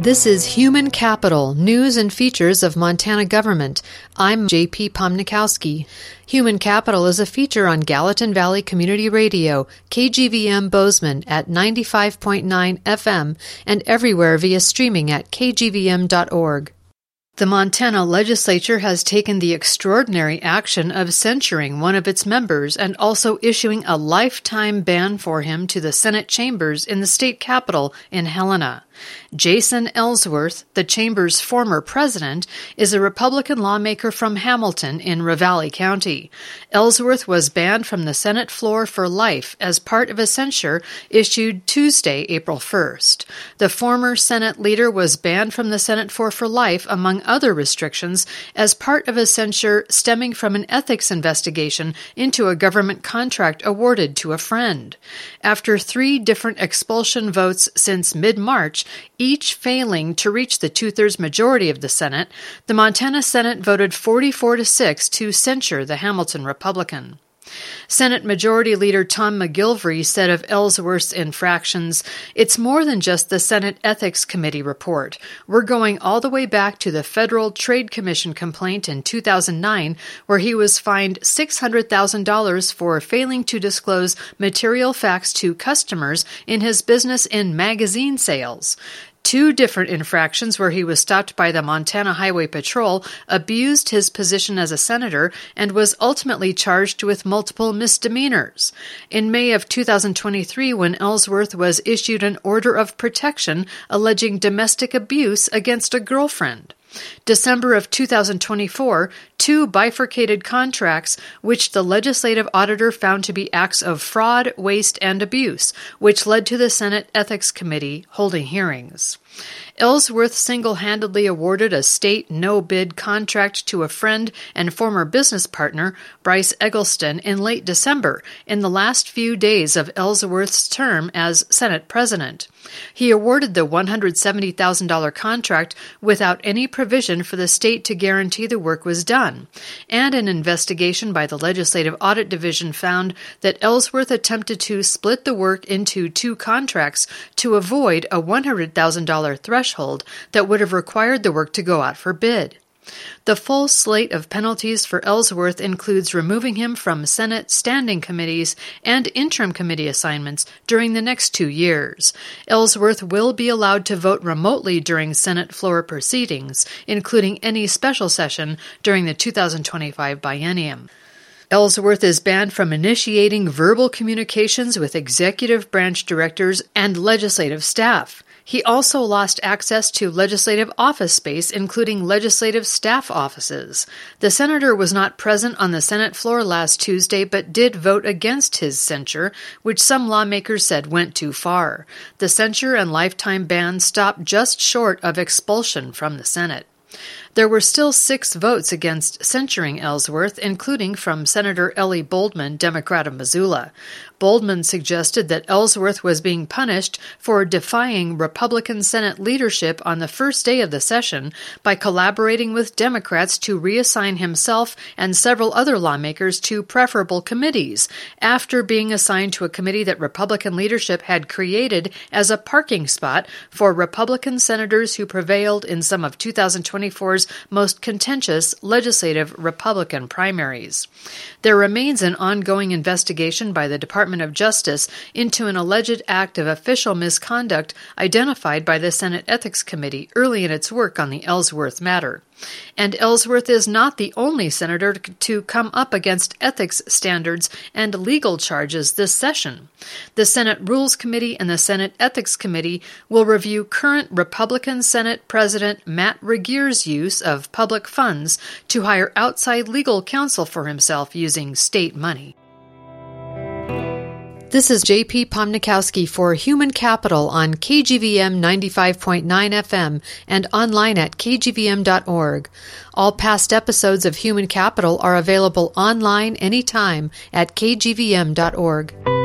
This is Human Capital, News and Features of Montana Government. I'm J.P. Pomnikowski. Human Capital is a feature on Gallatin Valley Community Radio, KGVM Bozeman at 95.9 FM and everywhere via streaming at kgvm.org. The Montana legislature has taken the extraordinary action of censuring one of its members and also issuing a lifetime ban for him to the Senate chambers in the state capitol in Helena. Jason Ellsworth, the chamber's former president, is a Republican lawmaker from Hamilton in Ravalli County. Ellsworth was banned from the Senate floor for life as part of a censure issued Tuesday, April 1st. The former Senate leader was banned from the Senate floor for life, among other restrictions, as part of a censure stemming from an ethics investigation into a government contract awarded to a friend. After 3 different expulsion votes since mid-March, each failing to reach the 2/3 majority of the Senate, the Montana Senate voted 44-6 to censure the Hamilton Republican. Senate Majority Leader Tom McGilvery said of Ellsworth's infractions, "It's more than just the Senate Ethics Committee report. We're going all the way back to the Federal Trade Commission complaint in 2009, where he was fined $600,000 for failing to disclose material facts to customers in his business in magazine sales. 2 different infractions where he was stopped by the Montana Highway Patrol, abused his position as a senator, and was ultimately charged with multiple misdemeanors. In May of 2023, when Ellsworth was issued an order of protection alleging domestic abuse against a girlfriend. December of 2024, 2 bifurcated contracts, which the legislative auditor found to be acts of fraud, waste, and abuse, which led to the Senate Ethics Committee holding hearings. Ellsworth single-handedly awarded a state no-bid contract to a friend and former business partner, Bryce Eggleston, in late December, in the last few days of Ellsworth's term as Senate President. He awarded the $170,000 contract without any provision for the state to guarantee the work was done, and an investigation by the Legislative Audit Division found that Ellsworth attempted to split the work into 2 contracts to avoid a $100,000 threshold that would have required the work to go out for bid. The full slate of penalties for Ellsworth includes removing him from Senate standing committees and interim committee assignments during the next 2 years. Ellsworth will be allowed to vote remotely during Senate floor proceedings, including any special session during the 2025 biennium. Ellsworth is banned from initiating verbal communications with executive branch directors and legislative staff. He also lost access to legislative office space, including legislative staff offices. The senator was not present on the Senate floor last Tuesday, but did vote against his censure, which some lawmakers said went too far. The censure and lifetime ban stopped just short of expulsion from the Senate. There were still 6 votes against censuring Ellsworth, including from Senator Ellie Boldman, Democrat of Missoula. Boldman suggested that Ellsworth was being punished for defying Republican Senate leadership on the first day of the session by collaborating with Democrats to reassign himself and several other lawmakers to preferable committees, after being assigned to a committee that Republican leadership had created as a parking spot for Republican senators who prevailed in some of 2024's most contentious legislative Republican primaries. There remains an ongoing investigation by the Department of Justice into an alleged act of official misconduct identified by the Senate Ethics Committee early in its work on the Ellsworth matter. And Ellsworth is not the only senator to come up against ethics standards and legal charges this session. The Senate Rules Committee and the Senate Ethics Committee will review current Republican Senate President Matt Regeer's use of public funds to hire outside legal counsel for himself using state money. This is J.P. Pomnikowski for Human Capital on KGVM 95.9 FM and online at kgvm.org. All past episodes of Human Capital are available online anytime at kgvm.org.